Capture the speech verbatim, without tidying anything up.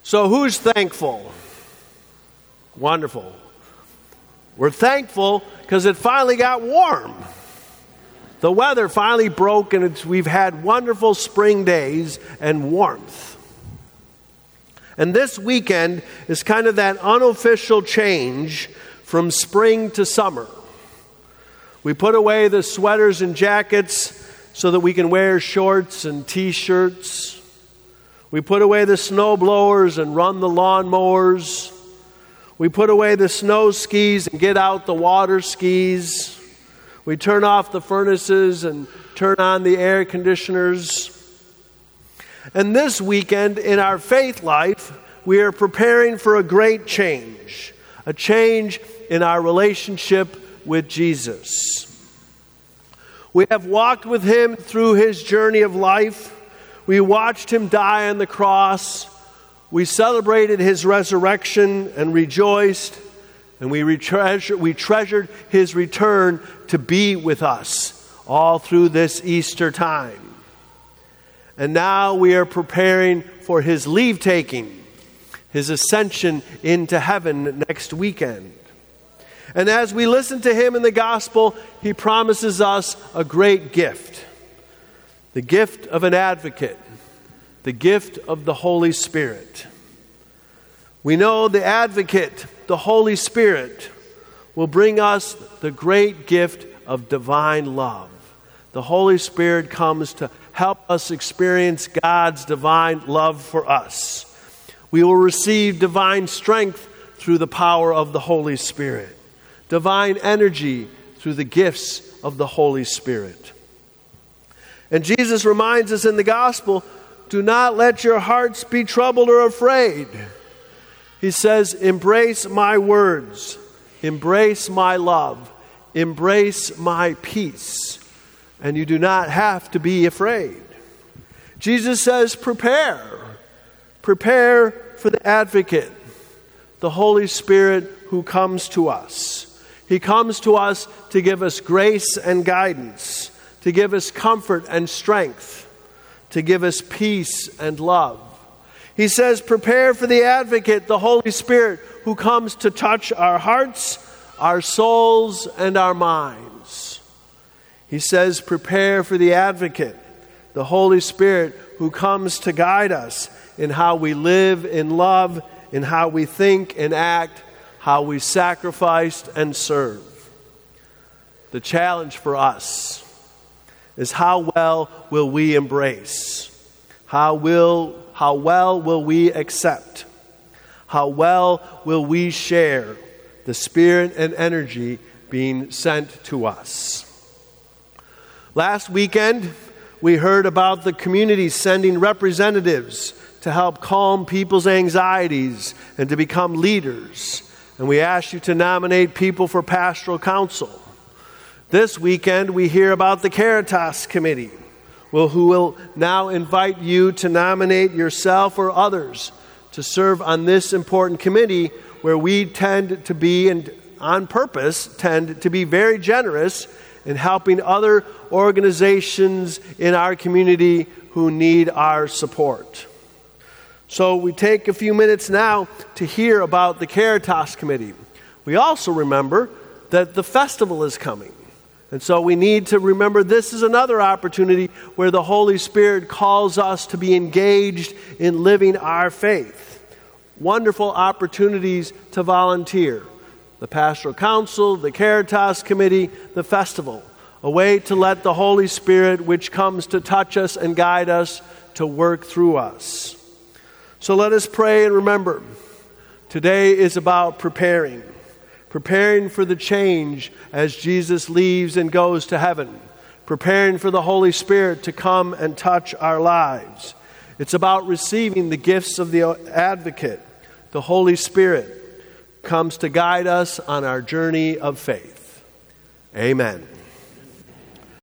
So who's thankful? Wonderful. We're thankful because it finally got warm. The weather finally broke and it's, we've had wonderful spring days and warmth. And this weekend is kind of that unofficial change from spring to summer. We put away the sweaters and jackets so that we can wear shorts and t-shirts. We put away the snow blowers and run the lawn mowers. We put away the snow skis and get out the water skis. We turn off the furnaces and turn on the air conditioners. And this weekend in our faith life, we are preparing for a great change. A change in our relationship with Jesus. We have walked with Him through His journey of life. We watched Him die on the cross. We celebrated His resurrection and rejoiced. And we, retreasure, we treasured His return to be with us all through this Easter time. And now we are preparing for His leave-taking, His ascension into heaven next weekend. And as we listen to Him in the gospel, He promises us a great gift. The gift of an advocate. The gift of the Holy Spirit. We know the advocate, the Holy Spirit, will bring us the great gift of divine love. The Holy Spirit comes to help us experience God's divine love for us. We will receive divine strength through the power of the Holy Spirit. Divine energy through the gifts of the Holy Spirit. And Jesus reminds us in the gospel, do not let your hearts be troubled or afraid. He says, embrace my words, embrace my love, embrace my peace, and you do not have to be afraid. Jesus says, prepare. Prepare for the advocate, the Holy Spirit who comes to us. He comes to us to give us grace and guidance, to give us comfort and strength, to give us peace and love. He says, prepare for the advocate, the Holy Spirit, who comes to touch our hearts, our souls, and our minds. He says, prepare for the advocate, the Holy Spirit, who comes to guide us in how we live in love, in how we think and act, how we sacrifice and serve. The challenge for us is how well will we embrace? How will how well will we accept? How well will we share the spirit and energy being sent to us? Last weekend, we heard about the community sending representatives to help calm people's anxieties and to become leaders. And we asked you to nominate people for pastoral council. This weekend, we hear about the Caritas Committee, well, who will now invite you to nominate yourself or others to serve on this important committee where we tend to be, and on purpose, tend to be very generous in helping other organizations in our community who need our support. So we take a few minutes now to hear about the Caritas Committee. We also remember that the festival is coming. And so we need to remember this is another opportunity where the Holy Spirit calls us to be engaged in living our faith. Wonderful opportunities to volunteer. The Pastoral Council, the Caritas Committee, the festival. A way to let the Holy Spirit, which comes to touch us and guide us, to work through us. So let us pray and remember, today is about preparing. Preparing for the change as Jesus leaves and goes to heaven. Preparing for the Holy Spirit to come and touch our lives. It's about receiving the gifts of the advocate. The Holy Spirit comes to guide us on our journey of faith. Amen.